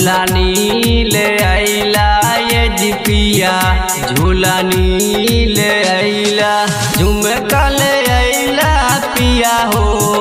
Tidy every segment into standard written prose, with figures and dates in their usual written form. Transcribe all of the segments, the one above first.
झूलानी ले आइला ये जी पिया झूलानी ले आइला झुमका ले आइला पिया हो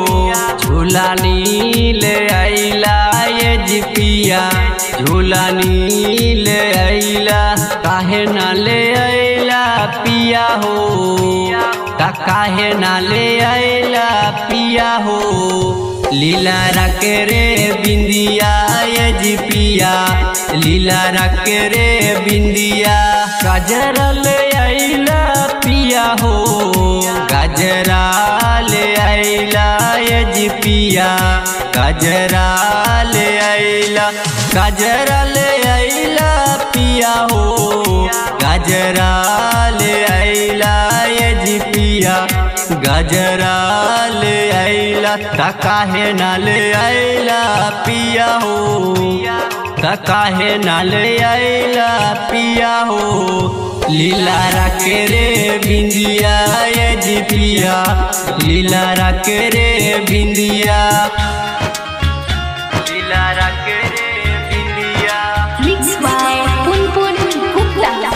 झूलानी ले आइला ये जी पिया झूलानी ले आइला काहे ना ले आइला पिया हो काहे ना ले आइला पिया हो लीला रख रे बिंदिया ये जी पिया लीला रख रे बिंदिया गजरा ले आइला पिया हो गजरा ले आइला ये जी पिया गजरा ले आइला गजरा ले आइला पिया हो गजरा ले आइला ये जी पिया गजरा ले आइला काहे ना ले आइला पिया हो काहे ना ले आइला पिया हो लीला रख रे बिंदिया ये जी पिया लीला रख रे बिंदिया लीला रख रे बिंदिया Mixed by Punpun Gupta.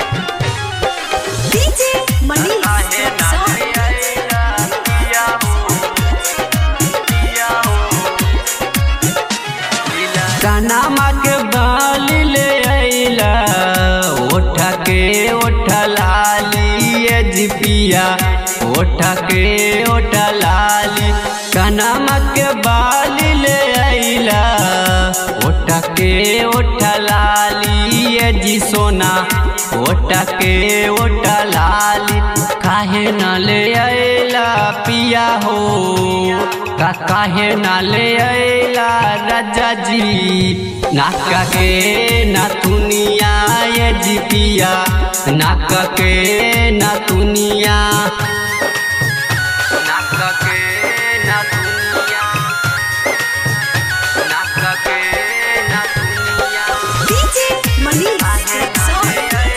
DJ Manish Rexon. कानमा के बाल ले आइला ओठा के ओठा लाली ये जी पिया ओठा के ओठा लाली कानमा के बाल ले आइला ओठा के ओठा लाली ये जी सोना ओठा के ओठा लाली काहे ना ले आइला पिया हो काहे ना ले आइला राजा जी नाका के नाथुनिया ये जी पिया नाका के नाथुनिया नाका के नाथुनिया नाका के नाथुनिया DJ Manish Rexon.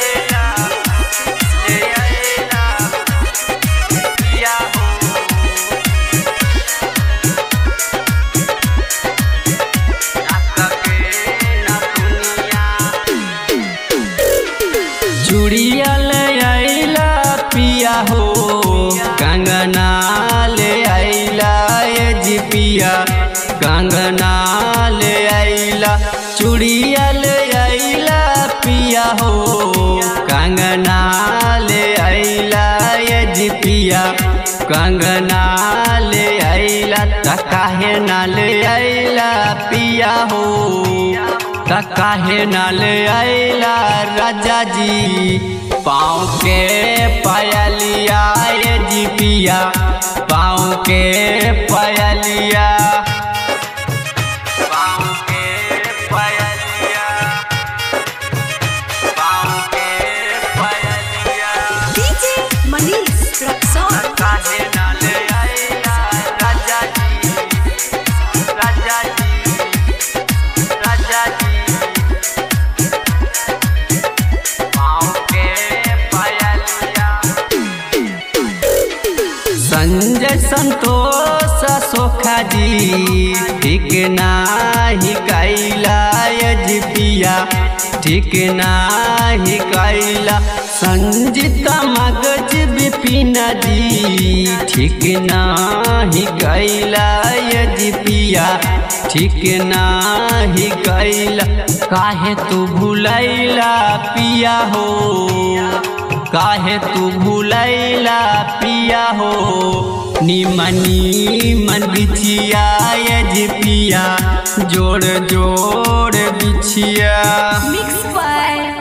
चूड़िया ले आइला पिया हो कंगना ले आइला ये जी पिया कंगना ले आइला चूड़िया ले आइला पिया हो कंगना ले आइला ये जी पिया कंगना ले आइला काहे ना ले आइला पिया हो काहे ना ले आइला राजा जी पाँव के पायलिया ये जी पिया पाँव के पायलिया पाँव के पायलिया पाँव के पायलिया DJ Manish Rexon. काहे ना ले आइला राजा जी राजा जी राजा जी संजय संतोष सोखा जी ठीक नाही कैला ये जी पिया ठीक नाही कैला संजीता मगज विपिन जी ठीक नाही कैला ये जी पिया ठीक नाही कैला काहे तू भुलैला पिया हो काहे तू भुलैला पिया हो निमनी मन बिछिया ये जी पिया जोड़ जोड़ बिछिया Mixed by